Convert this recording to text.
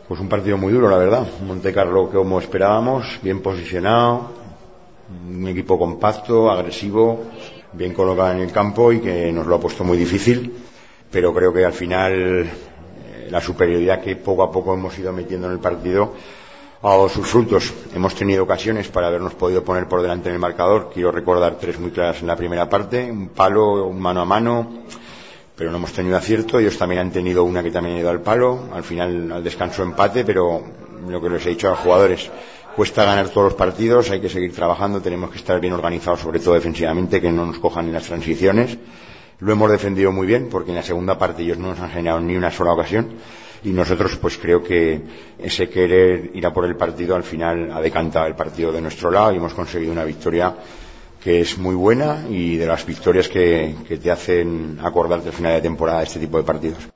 Pues un partido muy duro, la verdad. Montecarlo como esperábamos, bien posicionado, un equipo compacto, agresivo, bien colocado en el campo y que nos lo ha puesto muy difícil. Pero creo que al final la superioridad que poco a poco hemos ido metiendo en el partido ha dado sus frutos. Hemos tenido ocasiones para habernos podido poner por delante en el marcador. Quiero recordar 3 muy claras en la primera parte, un palo, un mano a mano, pero no hemos tenido acierto. Ellos también han tenido una que también ha ido al palo, al final al descanso empate, pero lo que les he dicho a los jugadores, cuesta ganar todos los partidos, hay que seguir trabajando, tenemos que estar bien organizados, sobre todo defensivamente, que no nos cojan en las transiciones. Lo hemos defendido muy bien, porque en la segunda parte ellos no nos han generado ni una sola ocasión, y nosotros pues creo que ese querer ir a por el partido al final ha decantado el partido de nuestro lado y hemos conseguido una victoria que es muy buena y de las victorias que te hacen acordarte al final de temporada de este tipo de partidos.